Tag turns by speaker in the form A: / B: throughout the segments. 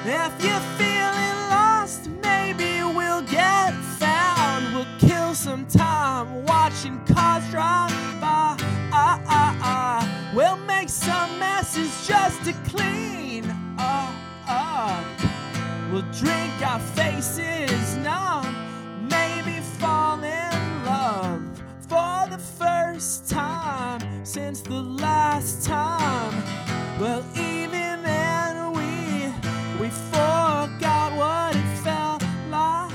A: If you're feeling lost, maybe we'll get found. We'll kill some time watching cars drive by. We'll make some messes just to clean up. We'll drink our faces numb, maybe fall in love for the first time since the last time. Well, even then we forgot what it felt like.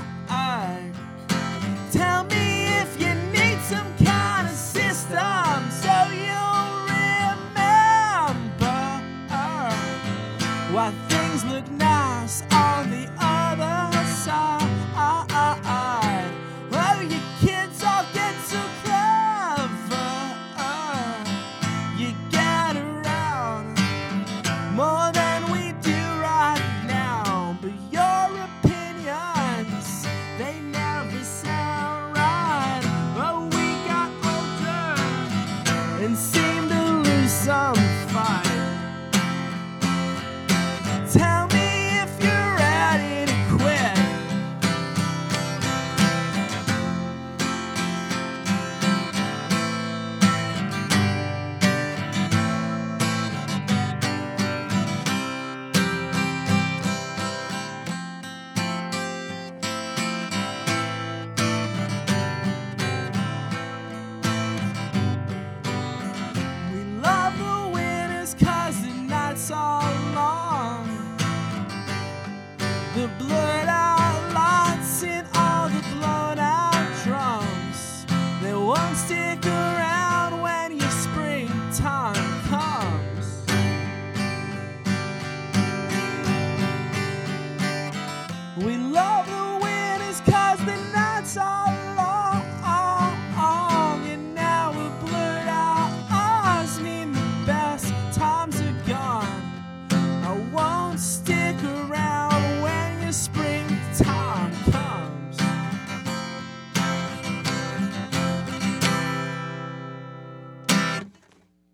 A: Tell me if you need some kind of system so you'll remember why things look nice on the other side. Oh, you kids all get so clever. You get around more than we do right now, but your opinions, they never sound right. Oh, we got older and seemed to lose some fight. Tell me if you're ready to quit. We love the winters 'cause the nights are long. The blurred out lights and all the blown out drums, they won't stick around when your springtime comes. We love the winters 'cause the nights are